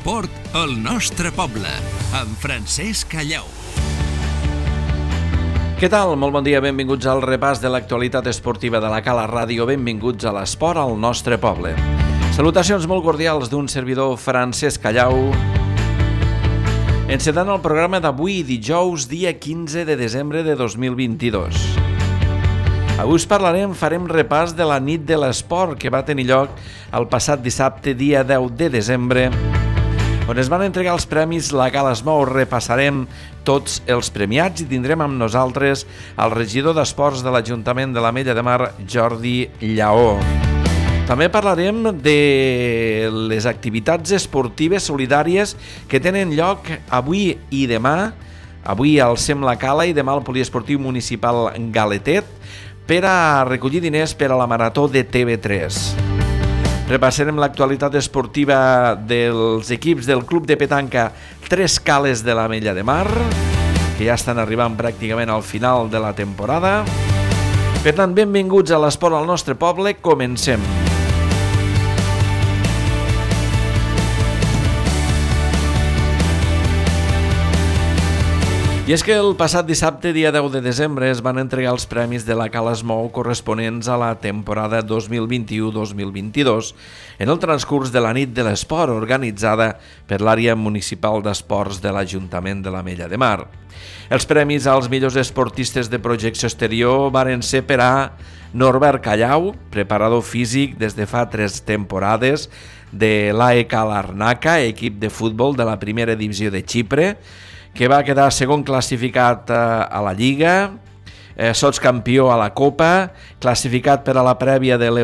L'esport al nostre poble, amb Francesc Callau. Què tal? Molt bon dia, benvinguts al repàs de l'actualitat esportiva de la Cala Ràdio, benvinguts a l'esport al nostre poble. Salutacions molt cordials d'un servidor Francesc Callau. Encetant el programa d'avui, dijous, dia 15 de desembre de 2022. Avui us farem repàs de la nit de l'esport que va tenir lloc el passat dissabte, dia 10 de desembre, on es van entregar els premis La Cala es mou. Repassarem tots els premiats i tindrem amb nosaltres el regidor d'Esports de l'Ajuntament de l'Ametlla de Mar, Jordi Lleó. També parlarem de les activitats esportives solidàries que tenen lloc avui i demà, avui al SEM La Cala i demà al Poliesportiu Municipal Galetet, per a recollir diners per a la marató de TV3. Repassarem l'actualitat esportiva dels equips del Club de Petanca Tres Cales de l'Ametlla de Mar, que ja estan arribant pràcticament al final de la temporada. Per tant, benvinguts a l'esport al nostre poble, comencem. I és que el passat dissabte, dia 10 de desembre, es van entregar els premis de la Cala es mou corresponents a la temporada 2021-2022 en el transcurs de la nit de l'esport organitzada per l'àrea municipal d'esports de l'Ajuntament de l'Ametlla de Mar. Els premis als millors esportistes de projecció exterior varen ser per a Norbert Callau, preparador físic des de fa 3 temporades de l'AEK Larnaca, equip de futbol de la primera divisió de Xipre, que va quedar segon classificat a la Lliga, sotscampió a la Copa, classificat per a la prèvia de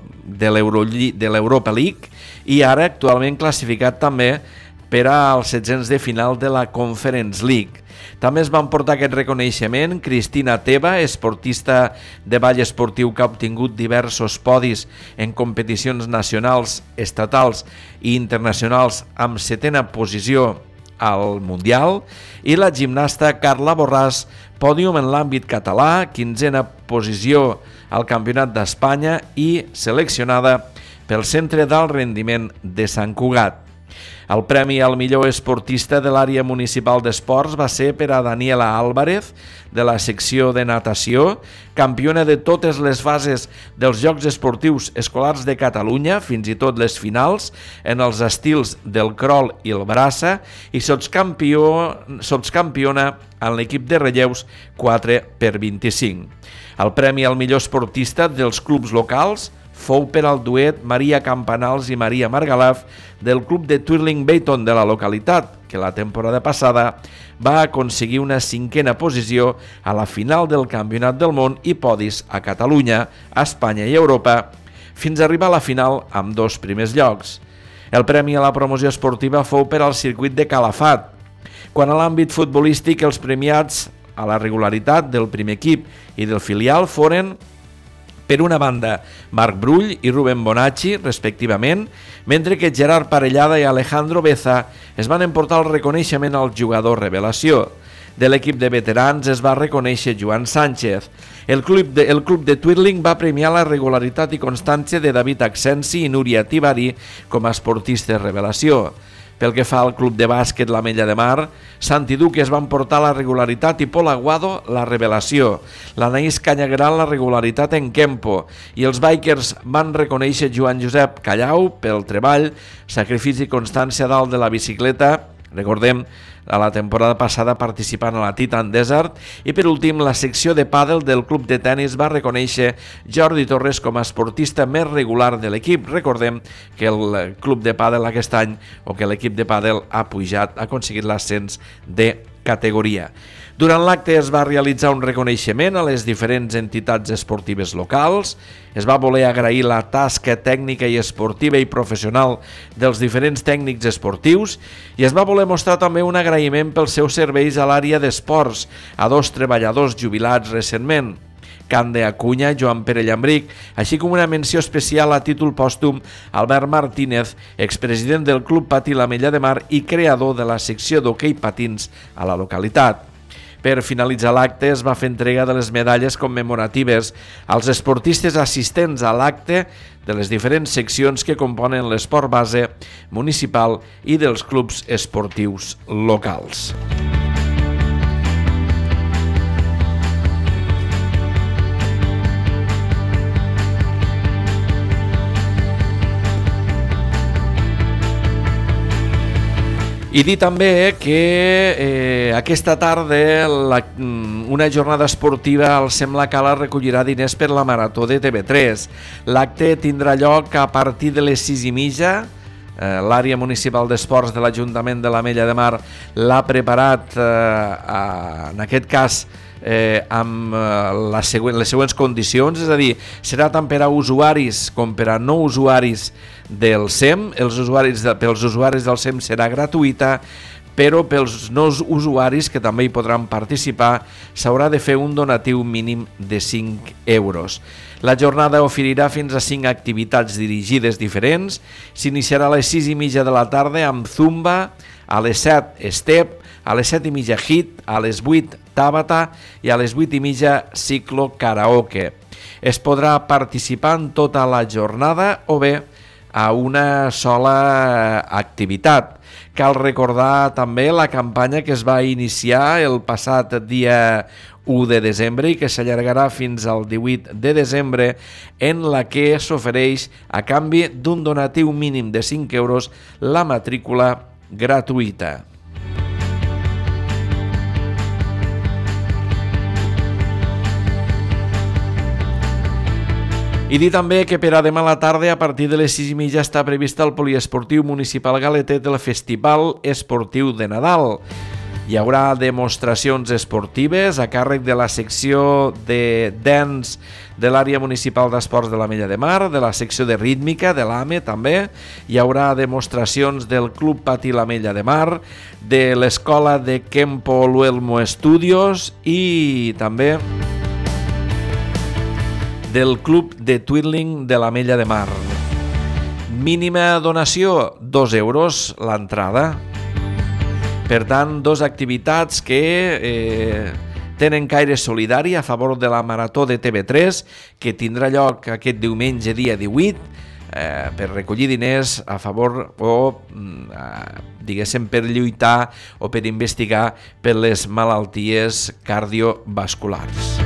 l'Europa League i ara actualment classificat també per als setzents de final de la Conference League. També es van portar aquest reconeixement Cristina Teba, esportista de ball esportiu que ha obtingut diversos podis en competicions nacionals, estatals i internacionals amb 7a posició al Mundial, i la gimnasta Carla Borràs, pòdium en l'àmbit català, 15a posició al Campionat d'Espanya i seleccionada pel Centre d'Alt Rendiment de Sant Cugat. El premi al millor esportista de l'àrea municipal d'esports va ser per a Daniela Álvarez, de la secció de natació, campiona de totes les fases dels Jocs Esportius Escolars de Catalunya, fins i tot les finals, en els estils del crawl i el braça, i sotscampiona en l'equip de relleus 4x25. El premi al millor esportista dels clubs locals fou per al duet Maria Campanals i Maria Margalaf del club de Twirling Bayton de la localitat, que la temporada passada va aconseguir una 5a posició a la final del Campionat del Món i podis a Catalunya, a Espanya i Europa, fins a arribar a la final amb 2 primers llocs. El premi a la promoció esportiva fou per al circuit de Calafat. Quan a l'àmbit futbolístic, els premiats a la regularitat del primer equip i del filial foren, per una banda, Marc Brull i Rubén Bonacci, respectivament, mentre que Gerard Parellada i Alejandro Beza es van emportar el reconeixement al jugador revelació. De l'equip de veterans es va reconèixer Joan Sánchez. El club de Twirling va premiar la regularitat i constància de David Accensi i Núria Tivari com a esportistes revelació. Pel que fa al club de bàsquet l'Ametlla de Mar, Santi Duque es van portar la regularitat i Pol Aguado la revelació. L'Anaís Canyagral la regularitat en Kempo i els bikers van reconèixer Joan Josep Callau pel treball, sacrifici i constància dalt de la bicicleta. Recordem, a la temporada passada participant a la Titan Desert. I per últim, la secció de pàdel del club de tennis va reconèixer Jordi Torres com a esportista més regular de l'equip. Recordem que el club de pàdel aquest any, o que l'equip de pàdel ha pujat, ha aconseguit l'ascens de categoria. Durant l'acte es va realitzar un reconeixement a les diferents entitats esportives locals, es va voler agrair la tasca tècnica i esportiva i professional dels diferents tècnics esportius i es va voler mostrar també un agraïment pels seus serveis a l'àrea d'esports a 2 treballadors jubilats recentment, Cande Acuña, Joan Pere Llambric, així com una menció especial a títol pòstum Albert Martínez, expresident del Club Patí l'Ametlla de Mar i creador de la secció d'hoquei patins a la localitat. Per finalitzar l'acte es va fer entrega de les medalles commemoratives als esportistes assistents a l'acte de les diferents seccions que componen l'esport base municipal i dels clubs esportius locals. I dir també que aquesta tarda una jornada esportiva al Sembla Cala recollirà diners per la Marató de TV3. L'acte tindrà lloc a partir de les 6:30. L'àrea municipal d'esports de l'Ajuntament de l'Ametlla de Mar l'ha preparat, en aquest cas, amb les següents condicions, és a dir, serà tant per a usuaris com per a no usuaris del SEM. Pels usuaris del SEM serà gratuïta, però pels no usuaris que també hi podran participar s'haurà de fer un donatiu mínim de 5 euros. La jornada oferirà fins a 5 activitats dirigides diferents. S'iniciarà a les 6:30 de la tarda amb Zumba, a les 7 Step, a les 7:30 Hit, a les 8 Tabata i a les 8:30 Ciclo Karaoke. Es podrà participar en tota la jornada o bé a una sola activitat. Cal recordar també la campanya que es va iniciar el passat dia 1 de desembre i que s'allargarà fins al 18 de desembre, en la que s'ofereix, a canvi d'un donatiu mínim de 5 euros, la matrícula gratuïta. I dir també que per a demà a la tarda, a partir de les 6:30, està prevista el poliesportiu municipal galetet del Festival Esportiu de Nadal. Hi haurà demostracions esportives a càrrec de la secció de dance de l'àrea municipal d'esports de l'Ametlla de Mar, de la secció de rítmica de l'AME també. Hi haurà demostracions del Club Patí l'Ametlla de Mar, de l'escola de Kempo Luelmo Studios i també del Club de Twirling de l'Ametlla de Mar. Mínima donació, 2 euros l'entrada. Per tant, 2 activitats que tenen caire solidari a favor de la Marató de TV3, que tindrà lloc aquest diumenge, dia 18, per recollir diners a favor o, diguéssim, per lluitar o per investigar per les malalties cardiovasculars.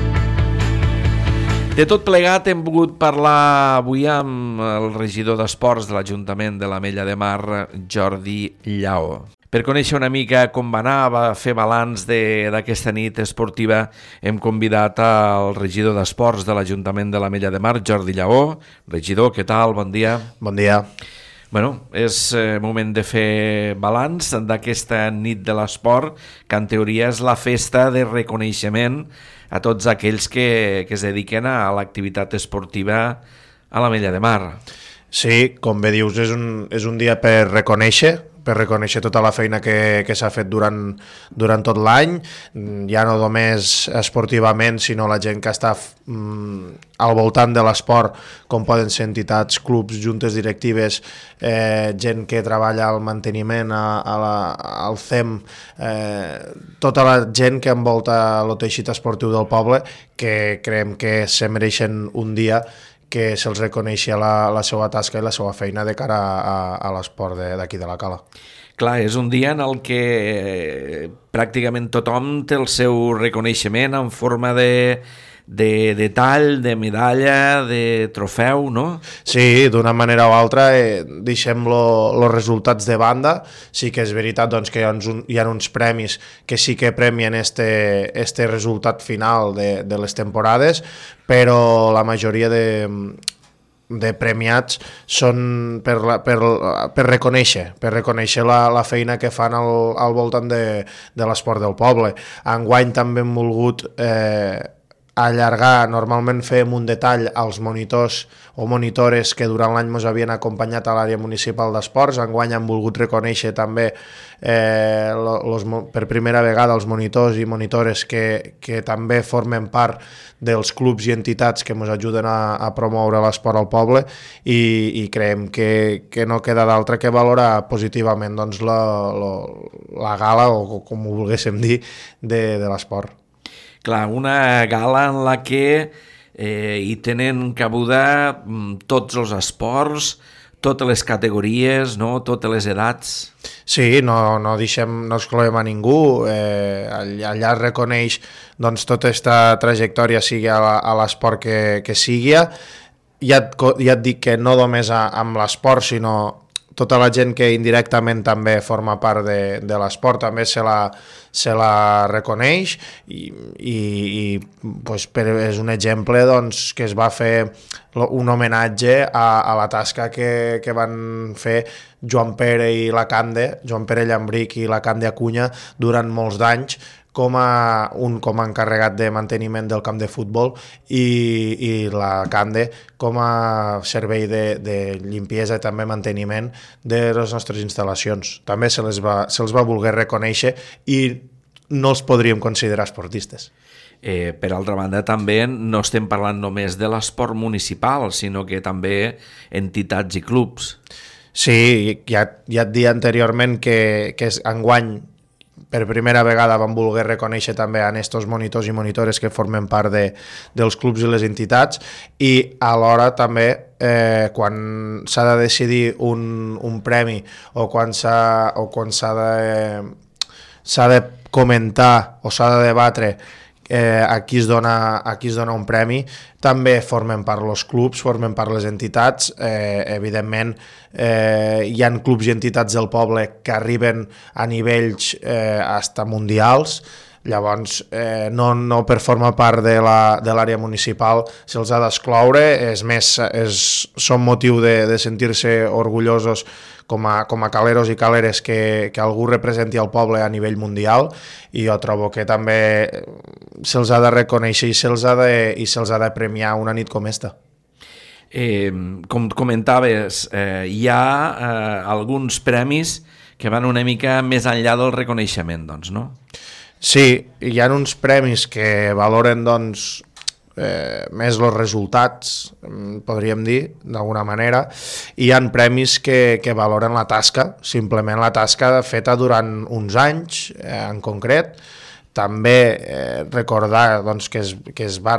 De tot plegat hem volgut parlar avui amb el regidor d'Esports de l'Ajuntament de l'Ametlla de Mar, Jordi Lleó. Per conèixer una mica com va anar, va fer balanç d'aquesta nit esportiva, hem convidat al regidor d'Esports de l'Ajuntament de l'Ametlla de Mar, Jordi Lleó. Regidor, què tal? Bon dia. Bon dia. Bueno, és moment de fer balanç d'aquesta nit de l'esport, que en teoria és la festa de reconeixement a tots aquells que es dediquen a l'activitat esportiva a l'Ametlla de Mar. Sí, com bé dius, és un dia per reconèixer tota la feina que s'ha fet durant tot l'any, ja no només esportivament, sinó la gent que està al voltant de l'esport, com poden ser entitats, clubs, juntes directives, gent que treballa al manteniment, al CEM, tota la gent que envolta el teixit esportiu del poble, que creiem que se mereixen un dia que se'ls reconeixi la seva tasca i la seva feina de cara a l'esport d'aquí de la Cala. Clar, és un dia en el que pràcticament tothom té el seu reconeixement en forma de tall, de medalla, de trofeu, no? Sí, d'una manera o altra deixem els resultats de banda. Sí que és veritat doncs, que hi ha uns premis que sí que premien este resultat final de les temporades, però la majoria de premiats són per reconèixer la feina que fan al voltant de l'esport del poble. Enguany també hem volgut allargar, normalment fèiem un detall als monitors o monitores que durant l'any ens havien acompanyat a l'àrea municipal d'esports. Enguany hem volgut reconèixer també per primera vegada els monitors i monitores que també formen part dels clubs i entitats que ens ajuden a promoure l'esport al poble i creiem que no queda d'altre que valorar positivament doncs, la gala, o com ho volguéssim dir, de l'esport. Clar, una gala en la que hi tenen cabuda tots els esports, totes les categories, no? Totes les edats. Sí, no excloem a ningú, allà es reconeix doncs, tota aquesta trajectòria, sigui a l'esport que sigui. Ja et dic que no només amb l'esport, sinó tota la gent que indirectament també forma part de l'esport també se la reconeix i pues, és un exemple doncs, que es va fer un homenatge a la tasca que van fer Joan Pere Llambric i la Cande Acuña durant molts d'anys com a encarregat de manteniment del camp de futbol i la Cande com a servei de limpiesa i també manteniment de les nostres instal·lacions. També se'ls va voler reconèixer i no els podríem considerar esportistes. Per altra banda, també no estem parlant només de l'esport municipal, sinó que també entitats i clubs. Sí, ja et dia anteriorment que enguany per primera vegada van voler reconèixer també a estos monitors i monitores que formen part dels clubs i les entitats i alhora també quan s'ha de decidir un premi o quan s'ha de comentar o s'ha de debatre a qui es dona un premi, també formen part els clubs, formen part les entitats, evidentment hi ha clubs i entitats del poble que arriben a nivells hasta mundials, llavors no per formar part de l'àrea municipal se'ls ha d'excloure, és més, són motiu de sentir-se orgullosos com a caleros i caleres que algú representi el poble a nivell mundial i jo trobo que també se'ls ha de reconèixer i se'ls ha de premiar una nit com esta. Com comentaves, hi ha alguns premis que van una mica més enllà del reconeixement, doncs, no? Sí, hi ha uns premis que valoren doncs, més els resultats, podríem dir, d'alguna manera, i hi ha premis que valoren la tasca, simplement la tasca feta durant uns anys, en concret. També recordar doncs, que se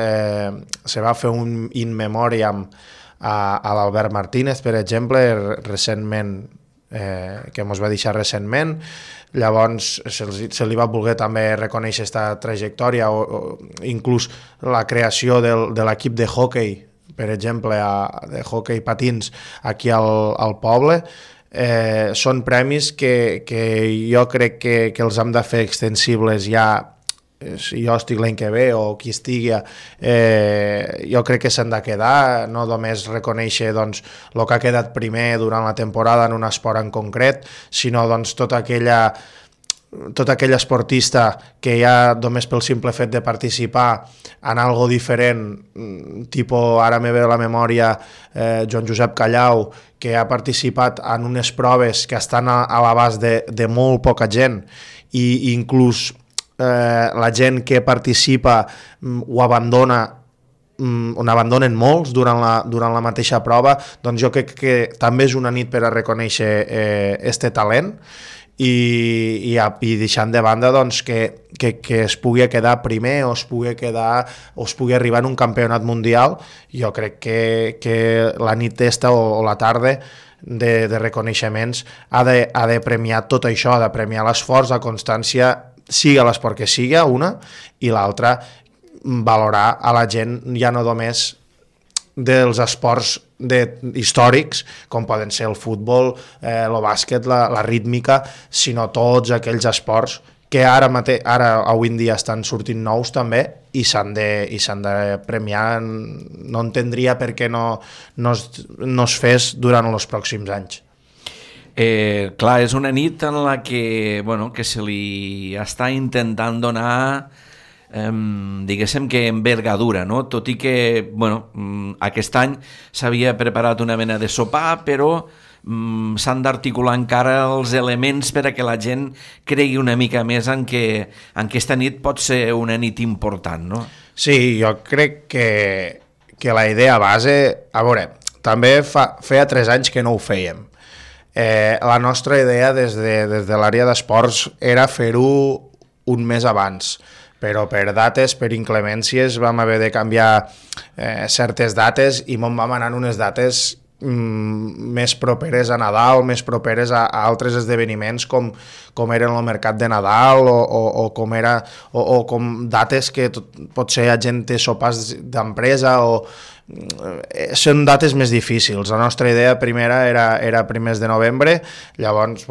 va fer un in memoriam a l'Albert Martínez, per exemple, recentment, que ens va deixar recentment. Llavors se li va voler també reconèixer aquesta trajectòria o inclús la creació de l'equip de hoquei, per exemple, de hoquei patins aquí al poble. Són premis que jo crec que els hem de fer extensibles ja, si jo estic l'any que ve o qui estigui, jo crec que s'han de quedar, no només reconèixer doncs, el que ha quedat primer durant la temporada en un esport en concret, sinó doncs, tot aquell esportista que ja només pel simple fet de participar en algo diferent, tipus ara me ve a la memòria Joan Josep Callau, que ha participat en unes proves que estan a l'abast de molt poca gent i inclús la gent que participa ho abandona, n'abandonen molts durant la mateixa prova, doncs jo crec que també és una nit per a reconèixer este talent i deixant de banda doncs, que es pugui quedar primer o es pugui arribar en un campionat mundial. Jo crec que la nit esta o la tarda de reconeixements ha de premiar tot això, ha de premiar l'esforç, la constància, sigui l'esport que sigui, una, i l'altra valorar a la gent ja no només dels esports històrics, com poden ser el futbol, el bàsquet, la rítmica, sinó tots aquells esports que ara avui en dia estan sortint nous també i s'han de premiar. No entendria per què no es fes durant els pròxims anys. Clar, és una nit en la que se li està intentant donar diguéssim que envergadura, no? Tot i que aquest any s'havia preparat una mena de sopar, però s'han d'articular encara els elements per a que la gent cregui una mica més en que aquesta nit pot ser una nit important, no? Sí, jo crec que la idea base... A veure, també feia 3 anys que no ho fèiem. La nostra idea des de l'àrea d'esports era fer-ho un mes abans, però per dates, per inclemències, vam haver de canviar certes dates i vam anar en unes dates més properes a Nadal, més properes a altres esdeveniments com eren el mercat de Nadal o com dates que potser la gent té sopars d'empresa o són dates més difícils. La nostra idea primera era primers de novembre, llavors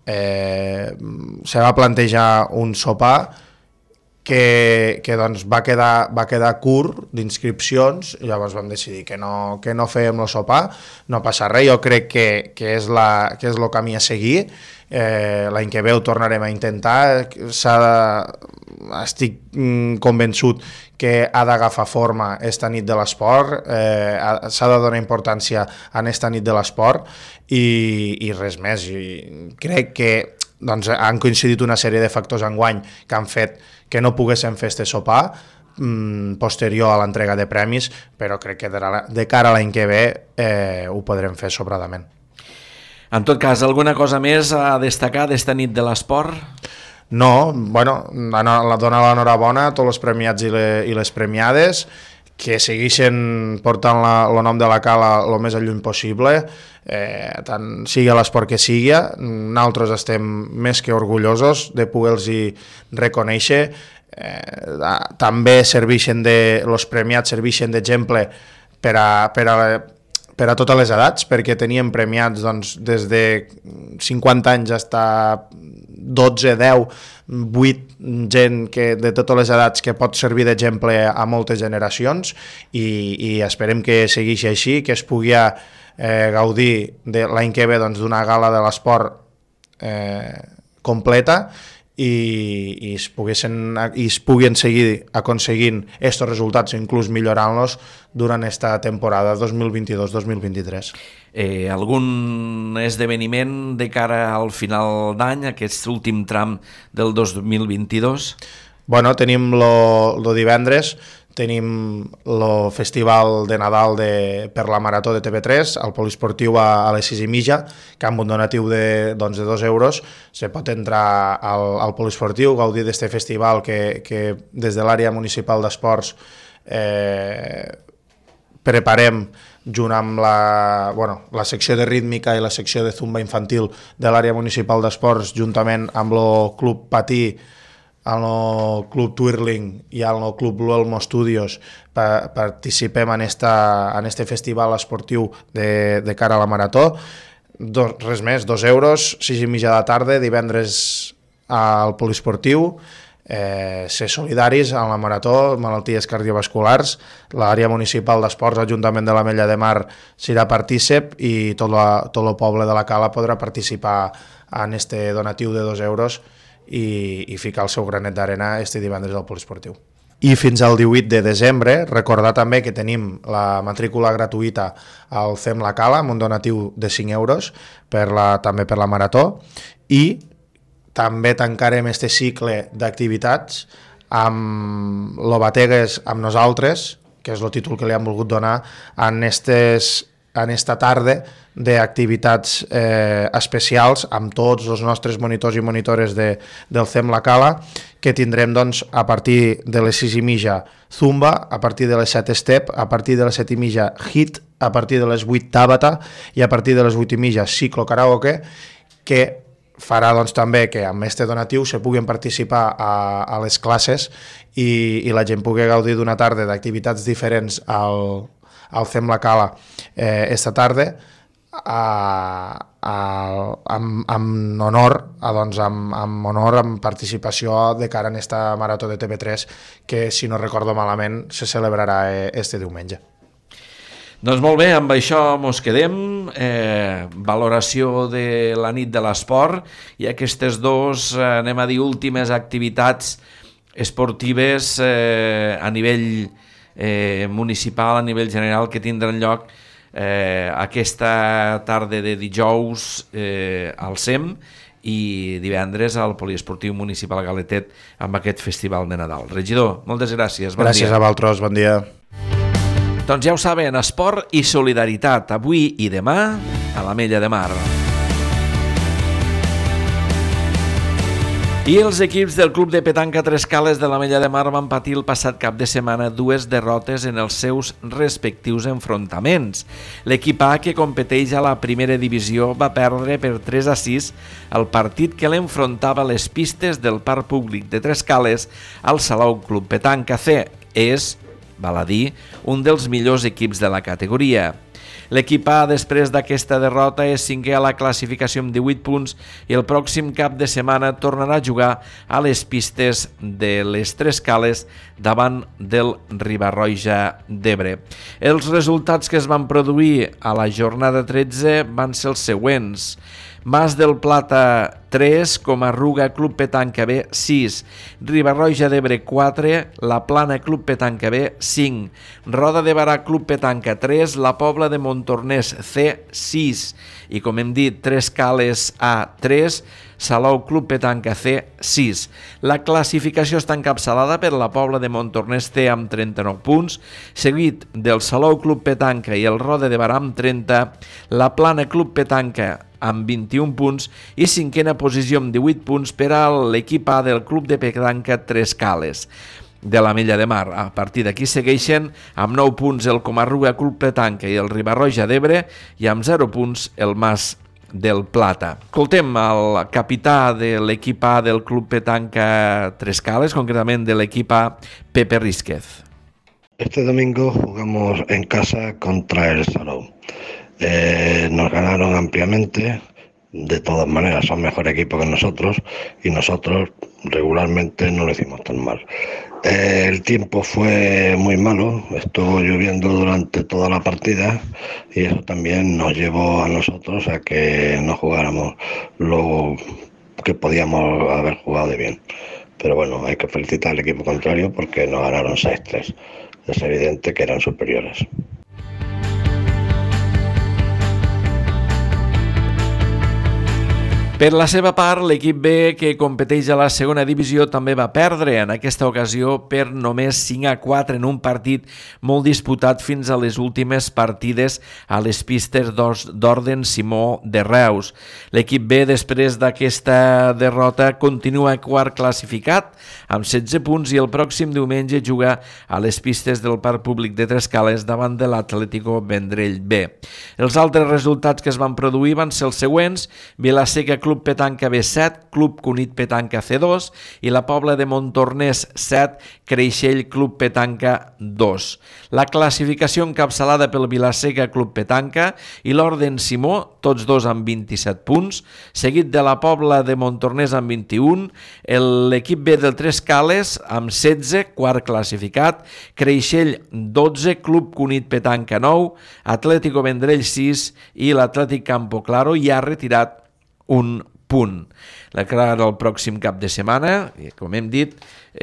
se va plantejar un sopar que doncs va quedar curt d'inscripcions, i llavors vam decidir que no fèiem el sopar. No passa res, jo crec que és el camí a seguir. L'any que ve ho tornarem a intentar. Estic convençut que ha d'agafar forma esta nit de l'esport, s'ha de donar importància a esta nit de l'esport i res més. I crec que han coincidit una sèrie de factors enguany que han fet que no poguéssim fer este sopar posterior a l'entrega de premis, però crec que de cara a l'any que ve ho podrem fer sobradament. En tot cas, alguna cosa més a destacar d'esta nit de l'esport? No, donar l'enhorabona a tots els premiats i les premiades, que segueixen portant el nom de la cala el més lluny possible, tant sigui l'esport que sigui. Nosaltres estem més que orgullosos de poder-los reconèixer. També els premiats serveixen d'exemple per a totes les edats, perquè teníem premiats des de 50 anys fins a 12, 10, 8 gent de totes les edats que pot servir d'exemple a moltes generacions i esperem que segueixi així, que es pugui gaudir l'any que ve d'una gala de l'esport completa i es puguin seguir aconseguint aquests resultats, inclús millorant-los durant aquesta temporada 2022-2023. Algun esdeveniment de cara al final d'any, aquest últim tram del 2022? Tenim el divendres, tenim el festival de Nadal per la Marató de TV3 al poliesportiu a les 6:30, que amb un donatiu de 2 euros se pot entrar al poliesportiu, gaudir d'aquest festival que des de l'àrea municipal d'esports preparem junt amb la secció de rítmica i la secció de zumba infantil de l'àrea municipal d'esports, juntament amb el Club Patí, el Club Twirling i el Club Luelmo Studios. Participem en este festival esportiu de cara a la Marató. Res més, 2 euros, 6:30 de la tarda, divendres al poliesportiu. Ser solidaris en la Marató, malalties cardiovasculars. L'àrea municipal d'esports, Ajuntament de l'Ametlla de Mar, serà partícip i tot el poble de la Cala podrà participar en este donatiu de 2 euros i ficar el seu granet d'arena este divendres al poliesportiu. I fins al 18 de desembre, recordar també que tenim la matrícula gratuïta al CEM La Cala amb un donatiu de 5 euros també per la Marató, i també tancarem este cicle d'activitats amb lo Bategues amb nosaltres, que és el títol que li hem volgut donar en esta tarda d'activitats especials amb tots els nostres monitors i monitores del CEM La Cala, que tindrem a partir de les 6:30 zumba, a partir de les 7 step, a partir de les 7:30 hit, a partir de les 8 Tabata i a partir de les 8:30 ciclo karaoke, que farà també que amb este donatiu se puguin participar a les classes i la gent pugui gaudir d'una tarda d'activitats diferents al CEM La Cala esta tarda amb honor, amb participació de cara a esta Marató de TV3 que, si no recordo malament, se celebrarà este diumenge. Doncs molt bé, amb això mos quedem. Valoració de la nit de l'esport i aquestes últimes activitats esportives a nivell municipal, a nivell general, que tindran lloc aquesta tarda de dijous al CEM i divendres al Poliesportiu Municipal Galetet amb aquest festival de Nadal. Regidor, moltes gràcies. Bon dia. A vosaltres, bon dia. Doncs ja ho saben, esport i solidaritat, avui i demà a l'Ametlla de Mar. I els equips del Club de Petanca Tres Cales de l'Ametlla de Mar van patir el passat cap de setmana 2 derrotes en els seus respectius enfrontaments. L'equip A, que competeix a la primera divisió, va perdre per 3-6 el partit que l'enfrontava a les pistes del Parc Públic de Tres Cales al Salou Club Petanca C. És, val a dir, un dels millors equips de la categoria. L'equip A, després d'aquesta derrota, és cinquè a la classificació amb 18 punts i el pròxim cap de setmana tornarà a jugar a les pistes de les Tres Cales davant del Riba-roja d'Ebre. Els resultats que es van produir a la jornada 13 van ser els següents. Mas del Plata 3, Comarruga Club Petanca B 6, Riba-roja d'Ebre 4, La Plana Club Petanca B 5, Roda de Barà Club Petanca 3, La Pobla de Montornès C 6 i, com hem dit, Tres Cales A 3, Salou Club Petanca C 6. La classificació està encapçalada per la Pobla de Montornès C amb 39 punts, seguit del Salou Club Petanca i el Roda de Barà amb 30, La Plana Club Petanca amb 21 punts i cinquena posició amb 18 punts per a l'equip A del Club de Petanca Tres Cales de l'Ametlla de Mar. A partir d'aquí segueixen amb 9 punts el Comarruga Club Petanca i el Riba-roja d'Ebre i amb 0 punts el Mas del Plata. Escoltem el capità de l'equip A del Club Petanca Tres Cales, concretament de l'equip A, Pepe Rísquez. Este domingo jugamos en casa contra el Salou. Nos ganaron ampliamente, de todas maneras son mejor equipo que nosotros y nosotros regularmente no lo hicimos tan mal. El tiempo fue muy malo, estuvo lloviendo durante toda la partida y eso también nos llevó a nosotros a que no jugáramos lo que podíamos haber jugado de bien. Pero bueno, hay que felicitar al equipo contrario porque nos ganaron 6-3. Es evidente que eran superiores. Per la seva part, l'equip B, que competeix a la segona divisió, també va perdre, en aquesta ocasió per només 5-4 en un partit molt disputat fins a les últimes partides a les pistes d'Orden Simó de Reus. L'equip B, després d'aquesta derrota, continua quart classificat amb 16 punts i el pròxim diumenge juga a les pistes del Parc Públic de Tres Cales davant de l'Atlético Vendrell B. Els altres resultats que es van produir van ser els següents: Vilaseca Club Petanca B7, Club Cunit Petanca C2 i la Pobla de Montornès 7, Creixell Club Petanca 2. La classificació encapçalada pel Vilaseca Club Petanca i l'Orden Simó, tots dos amb 27 punts, seguit de la Pobla de Montornès amb 21, l'equip B del Tres Cales amb 16, quart classificat, Creixell 12, Club Cunit Petanca 9, Atlético Vendrell 6 i l'Atlètic Campo Claro ja ha retirat un punt. El pròxim cap de setmana, com hem dit,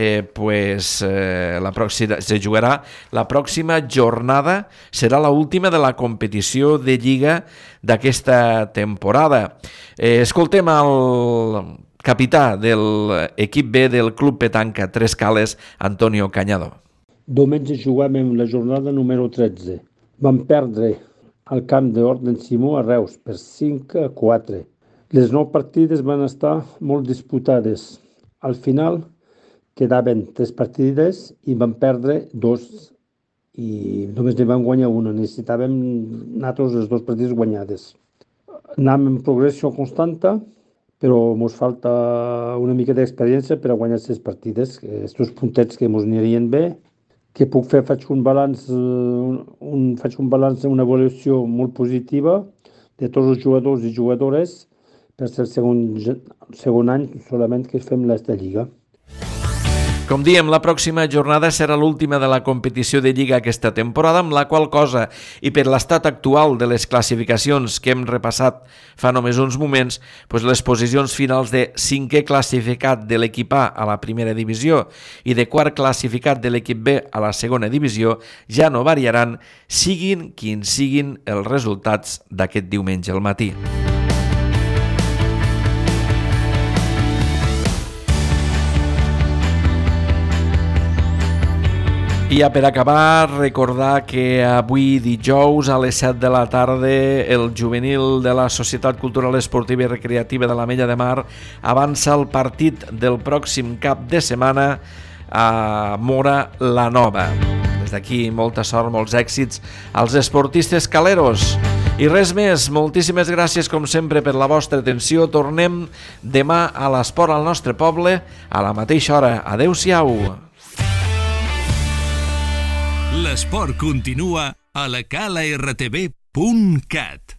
se jugarà la pròxima jornada, serà l'última de la competició de Lliga d'aquesta temporada. Escoltem el capità de l'equip B del Club Petanca Tres Cales, Antonio Cañado. Diumenge jugàvem la jornada número 13. Vam perdre al camp d'Orden Simó a Reus per 5-4. Les 9 partides van estar molt disputades. Al final quedaven 3 partides i vam perdre 2 i només ne vam guanyar una. Necessitàvem nosaltres les 2 partides guanyades. Anem en progressió constanta, però ens falta una mica d'experiència per a guanyar 6 partides. Aquests puntets que ens anirien bé. Què puc fer? Faig un balanç, una evolució molt positiva de tots els jugadors i jugadores per ser el segon any solament que fem l'esta Lliga. Com diem, la pròxima jornada serà l'última de la competició de Lliga aquesta temporada, amb la qual cosa, i per l'estat actual de les classificacions que hem repassat fa només uns moments, les posicions finals de 5è classificat de l'equip A a la primera divisió i de quart classificat de l'equip B a la segona divisió ja no variaran, siguin quins siguin els resultats d'aquest diumenge al matí. I ja per acabar, recordar que avui dijous a les 7 de la tarda el juvenil de la Societat Cultural Esportiva i Recreativa de l'Ametlla de Mar avança el partit del pròxim cap de setmana a Móra la Nova. Des d'aquí, molta sort, molts èxits als esportistes caleros. I res més, moltíssimes gràcies com sempre per la vostra atenció. Tornem demà a l'Esport al nostre poble a la mateixa hora. Adéu-siau. L'esport continua a la calartv.cat.